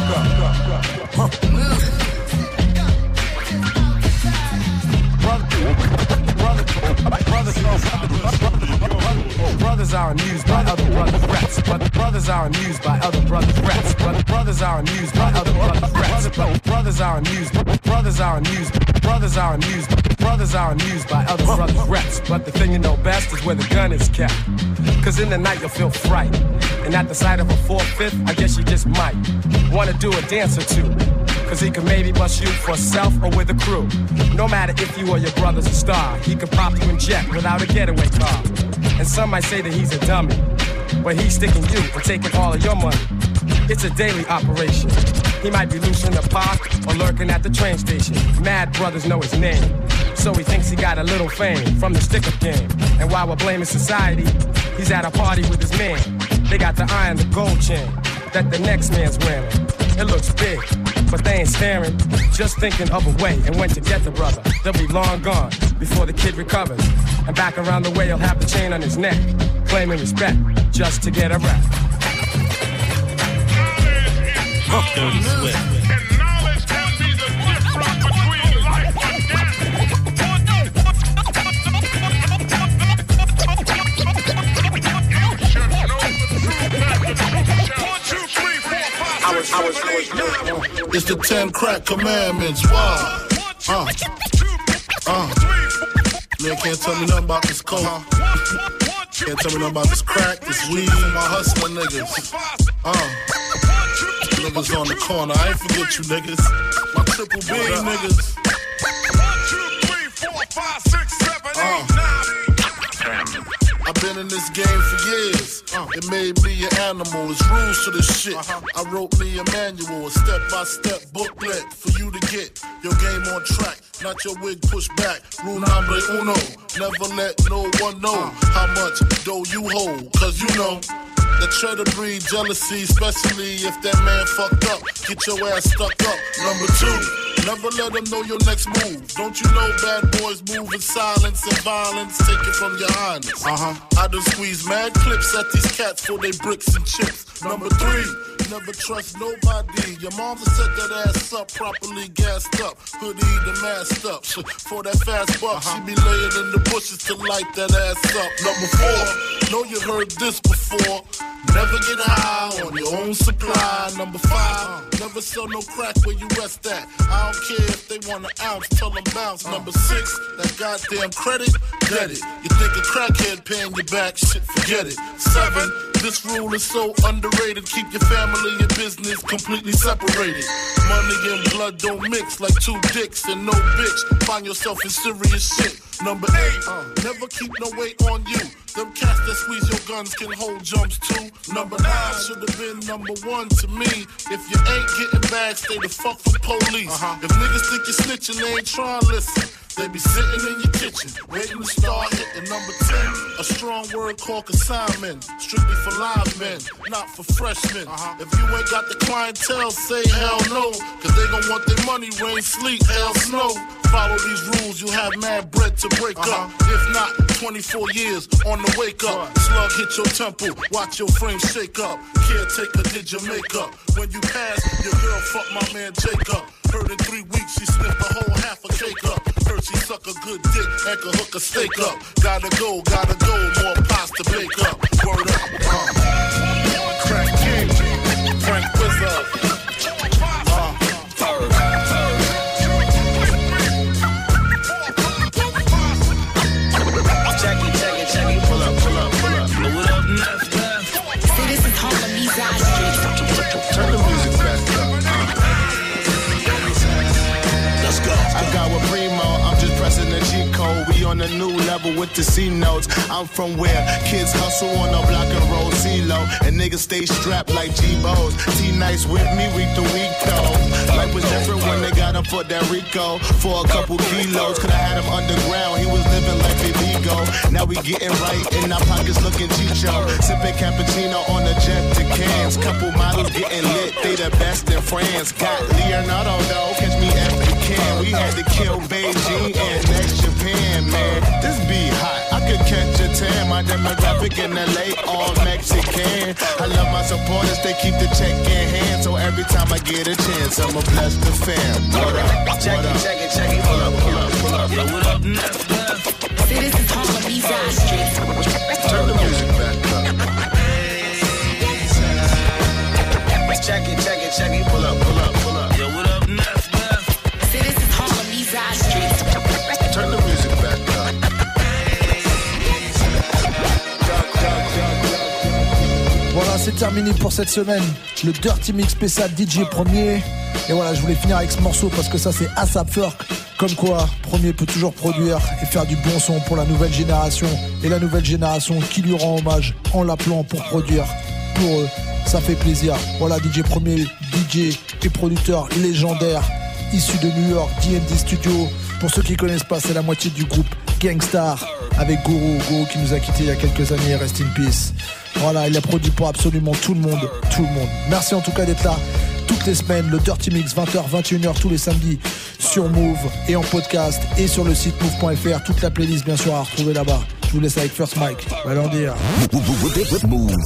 Brothers are amused by other brothers' raps. Brothers are amused by other brothers' raps. Brothers are amused by other brothers' raps. Brothers are amused. Brothers are amused. Brothers are amused. Brothers are amused by other brothers' raps. But the thing you know best is where the gun is kept. Cause in the night you'll feel fright. And at the sight of a 4/5, I guess you just might wanna do a dance or two. Cause he can maybe bust you for self or with a crew. No matter if you or your brother's a star, he can pop you in jet without a getaway car. And some might say that he's a dummy, but he's sticking you and taking all of your money. It's a daily operation. He might be loose in the park or lurking at the train station. Mad brothers know his name, so he thinks he got a little fame from the stick-up game. And while we're blaming society, he's at a party with his man. They got the eye and the gold chain that the next man's wearing. It looks big, but they ain't staring, just thinking of a way and when to get the brother. They'll be long gone before the kid recovers. And back around the way he'll have the chain on his neck, claiming respect just to get a rap. Dirty Swift. It's the 10 crack commandments. Why? Man can't tell me nothing about this coke. Can't tell me nothing about this crack, this weed, and my hustling niggas. Niggas on the corner, I ain't forget you niggas. My triple B niggas. 1, 2, 3, 4, 5, 6, 7, 8, 9. I've been in this game for years. It made me an animal. There's rules to this shit. I wrote me a manual, a step-by-step booklet for you to get your game on track. Not your wig pushed back. Rule number uno. Never let no one know how much dough you hold. Cause you know that try to breed jealousy, especially if that man fucked up. Get your ass stuck up. Number 2, never let them know your next move. Don't you know bad boys move in silence and violence? Take it from your highness. I done squeeze mad clips at these cats for they bricks and chips. Number 3, never trust nobody. Your mama set that ass up, properly gassed up, hoodie the masked up. For that fast buck, she be laying in the bushes to light that ass up. Number 4, know you heard this before. Never get high on your own supply. Number 5, never sell no crack where you rest at. I don't care if they want an ounce, tell them bounce. Number 6, that goddamn credit, get it. You think a crackhead paying you back, shit, forget it. 7, this rule is so underrated. Keep your family and business completely separated. Money and blood don't mix like 2 dicks and no bitch. Find yourself in serious shit. Number 8, never keep no weight on you. Them cats that squeeze your guns can hold jumps too. Number 9 should have been number 1 to me. If you ain't getting back, stay the fuck from police. If niggas think you're snitching, they ain't trying to listen. They be sitting in your kitchen, waiting to start hitting. Number 10, a strong word called consignment. Strictly for live men, not for freshmen. If you ain't got the clientele, say hell no. Cause they gon' want their money, rain, sleet, hell, snow. Follow these rules, you have mad bread to break up. If not, 24 years on the wake up. Slug hit your temple, watch your frame shake up. Caretaker did your makeup. When you pass, your girl fucked my man Jacob. Heard in 3 weeks she sniffed the whole half a cake up. Heard she suck a good dick and could hook a steak up. Gotta go, more pots to bake up. Word up, Crack King, Frank Wizard. Turn the music back up. Let's go. I got with Primo, I'm just pressing the G code. We on on a new level with the C notes. I'm from where kids hustle on the block and roll CeeLo, and niggas stay strapped like G-Bo's. T-Nice with me, reap the week though. Life was different when they got him for that Rico for a couple kilos. Coulda had him underground, he was living like illegal. Now we getting right and our pockets looking chicho. Sipping cappuccino on the jet to Cannes. Couple models getting lit, they the best in France. Got Leonardo though, catch me if you can. We had to kill Beijing and next Japan, man. This be hot, I could catch a tan. My demographic in LA, all Mexican. I love my supporters, they keep the check in hand. So every time I get a chance, I'ma bless the fam. What up? Check it, pull up. Yo, what up next? See, this is Harlem, Eastside Street. Turn the music back up. Check it, pull up. Yo, what up next? See, this is Harlem, Eastside Street. Turn the music back up. Voilà, c'est terminé pour cette semaine. Le Dirty Mix spécial DJ Premier. Et voilà, je voulais finir avec ce morceau parce que ça c'est ASAP Ferg. Comme quoi, Premier peut toujours produire et faire du bon son pour la nouvelle génération. Et la nouvelle génération qui lui rend hommage en l'appelant pour produire pour eux. Ça fait plaisir. Voilà, DJ Premier, DJ et producteur légendaire issu de New York, D&D Studio. Pour ceux qui connaissent pas, c'est la moitié du groupe Gang Starr avec Guru qui nous a quittés il y a quelques années. Rest in peace. Voilà, il a produit pour absolument tout le monde. Merci en tout cas d'être là toutes les semaines. Le Dirty Mix 20h, 21h tous les samedis sur Move et en podcast et sur le site move.fr. Toute la playlist bien sûr à retrouver là-bas. Je vous laisse avec First Mike. Allons dire.